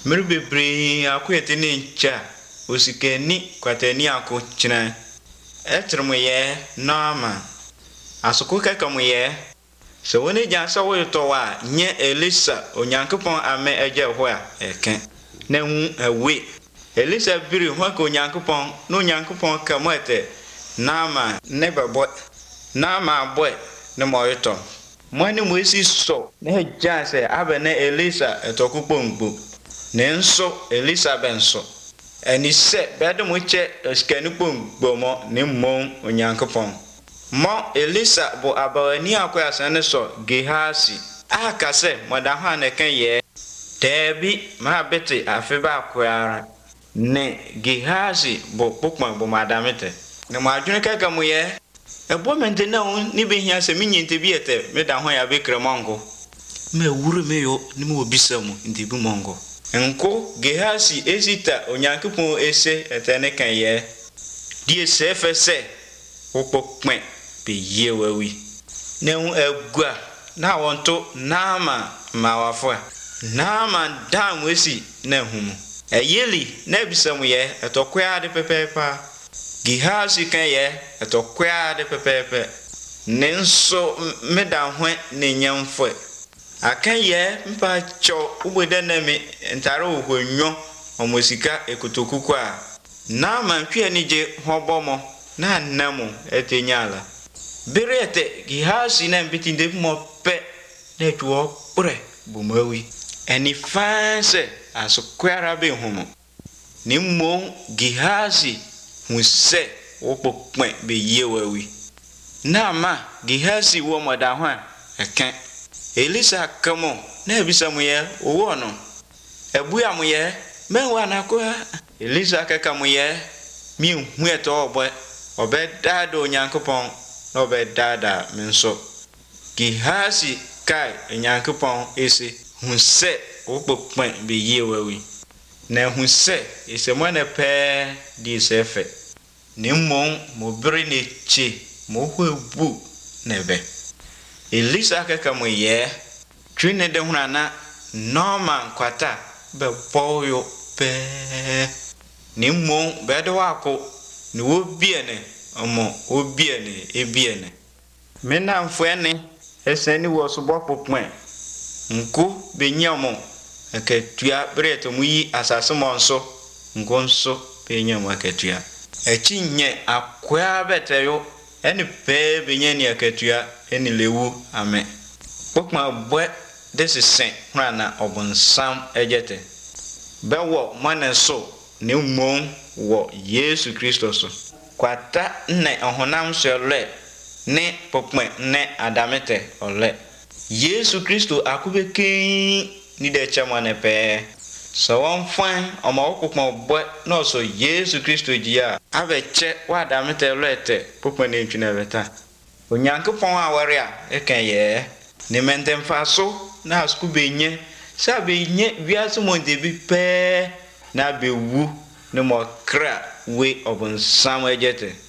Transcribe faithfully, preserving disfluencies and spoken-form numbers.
Mere bebre akoyete ne ncha osikani kwatani ako china etrmoye nama asoko kakamoye so woni jansa wo to wa nye Elisa onyankopon ame eje ho a eken na hu awe Elisa biri ho ka onyankopon no onyankopon kamoete nama ne babo nama boy ne moyito mwani mwesi so ne janse abene Elisa etokupongbo nenso Elisa benso eni se bedemo che skani pongbo mo ne mmon onyankopon mo Elisa bo abawani akoya sane so Gehasi aka se modaha ne kan ye tebi ma beti afeba akoyara ne Gehasi bo pokman bo madamete ne ma adwene kaka mo ye ebo mente na ni be hia se minyinte bi ete me da ho ya be kremongo me wuru me yo ni mo bisamu ndi bu mongo enko Gehasi esita onyankopon ese etene kan ye die se fese opokpen be ye wawi ne hu agua na wonto nama mawafo nama dam wesi na humu eyeli na bisamu ye etokwa de pepepa Gehasi kan ye etokwa de pepepe nenso meda ho ne nyamfo akan ye mpa cho ubode na me ntare ohonwo omosika ekotokuku a na mantwe ni je hobomo na namo etenyala berete Gehasi na mbitinde mo pe na tuo pre bumawi eni fanse asokwara be homo ni mo Gehasi hunse opokpen be yewawi na ma Gehasi wo moda ho eken Elisa kamo na bisa moye owo no ebu amoye menwa na ko Elisa kaka moye mi hu eto obo obeda do nyankopon na obeda menso Gehasi kai nyankopon ese hunse opokpen be yewawi na hunse ese mo na pe di sefe ni mmon mo bere ne chi mo ho ebu nebe Elisa kaka moye twine de hunana normal kwata be boyo pe ni mmon be de wako ni wo biene omo obiene ebiene mena mfuene eseni wo so bopopwen nko be nyamo akatua breto muyi asase monso nko nso be nyamo akatua echi nye akwa beteyo eni pe be nyani akatua eni lewu ame pokma bwe desisen hwana obonsam ejete bewo manenso ne mmon wo Yesu Kristo so kwata ne ohonam sele ne pokma ne adamete ole Yesu Kristo akubeke ni de chamane pe so won fan o ma okokma bwe no so Yesu Kristo dia abeche wa adamete lete pokma ne ntwina beta onyankopon aware a eken ye ne mentem faso na asku benye sa benye wiase monde bi pe na bewu ne mo kra we obonsam ejete